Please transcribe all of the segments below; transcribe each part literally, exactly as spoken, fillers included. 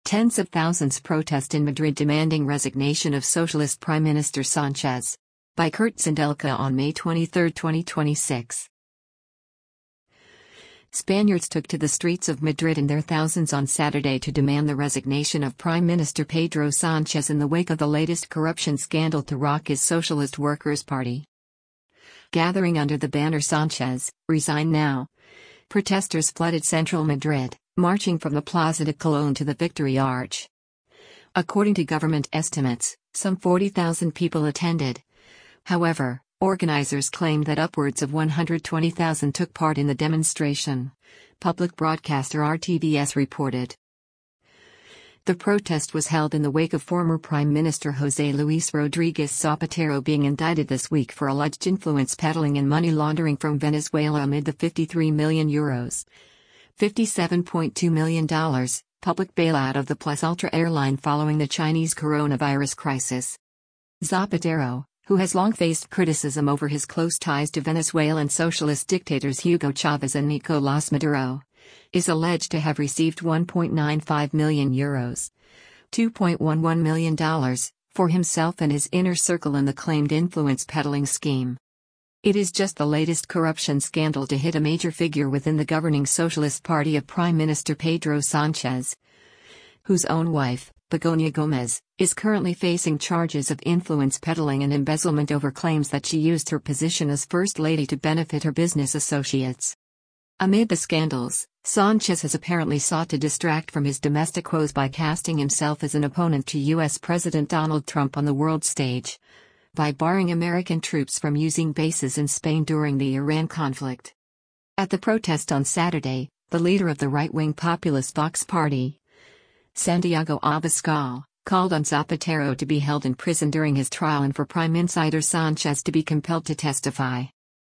Tens of thousands protest in Madrid demanding resignation of Socialist Prime Minister Sanchez. By Kurt Sindelka on May twenty-third, twenty twenty-six. Spaniards took to the streets of Madrid in their thousands on Saturday to demand the resignation of Prime Minister Pedro Sánchez in the wake of the latest corruption scandal to rock his Socialist Workers' Party. Gathering under the banner "Sánchez, resign now," protesters flooded central Madrid, marching from the Plaza de Colón to the Victory Arch. According to government estimates, some forty thousand people attended. However, organizers claimed that upwards of one hundred twenty thousand took part in the demonstration. Public broadcaster R T V S reported. The protest was held in the wake of former Prime Minister José Luis Rodríguez Zapatero being indicted this week for alleged influence peddling and money laundering from Venezuela amid the fifty-three million euros, fifty-seven point two million dollars, public bailout of the Plus Ultra airline following the Chinese coronavirus crisis. Zapatero, who has long faced criticism over his close ties to Venezuelan socialist dictators Hugo Chavez and Nicolás Maduro, is alleged to have received one point nine five million euros, two point one one million dollars, for himself and his inner circle in the claimed influence peddling scheme. It is just the latest corruption scandal to hit a major figure within the governing Socialist Party of Prime Minister Pedro Sánchez, whose own wife, Begoña Gómez, is currently facing charges of influence peddling and embezzlement over claims that she used her position as First Lady to benefit her business associates. Amid the scandals, Sánchez has apparently sought to distract from his domestic woes by casting himself as an opponent to U S President Donald Trump on the world stage, by barring American troops from using bases in Spain during the Iran conflict. At the protest on Saturday, the leader of the right-wing populist Vox Party, Santiago Abascal, called on Zapatero to be held in prison during his trial and for Prime Insider Sánchez to be compelled to testify.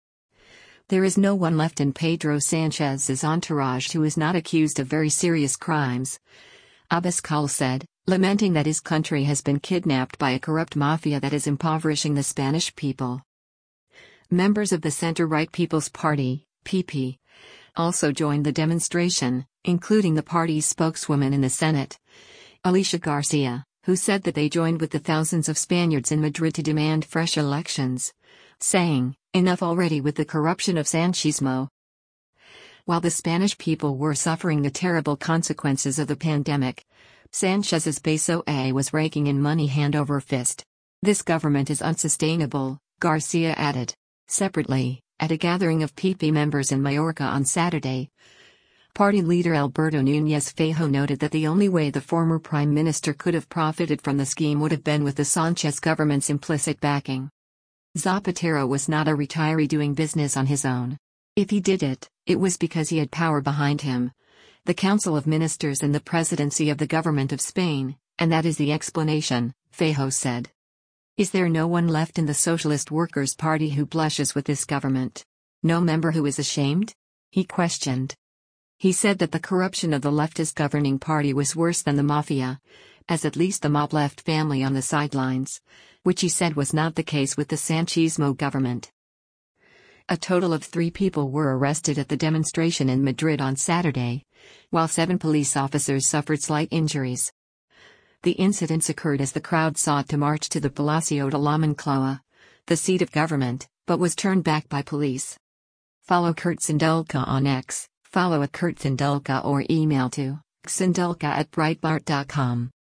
There is no one left in Pedro Sánchez's entourage who is not accused of very serious crimes, Abascal said, lamenting that his country has been kidnapped by a corrupt mafia that is impoverishing the Spanish people. Members of the center-right People's Party, P P, also joined the demonstration, including the party's spokeswoman in the Senate, Alicia Garcia, who said that they joined with the thousands of Spaniards in Madrid to demand fresh elections, saying, "Enough already with the corruption of Sanchismo." While the Spanish people were suffering the terrible consequences of the pandemic, Sanchez's P S O E was raking in money hand over fist. This government is unsustainable, Garcia added. Separately, at a gathering of P P members in Mallorca on Saturday, party leader Alberto Núñez Feijóo noted that the only way the former prime minister could have profited from the scheme would have been with the Sánchez government's implicit backing. Zapatero was not a retiree doing business on his own. If he did it, it was because he had power behind him, the Council of Ministers and the presidency of the government of Spain, and that is the explanation, Feijóo said. Is there no one left in the Socialist Workers' Party who blushes with this government? No member who is ashamed? He questioned. He said that the corruption of the leftist governing party was worse than the mafia, as at least the mob left family on the sidelines, which he said was not the case with the Sanchismo government. A total of three people were arrested at the demonstration in Madrid on Saturday, while seven police officers suffered slight injuries. The incidents occurred as the crowd sought to march to the Palacio de la Moncloa, the seat of government, but was turned back by police. Follow Kurt Sindelka on X, follow at Kurt Sindelka or email to sindelka at breitbart dot com.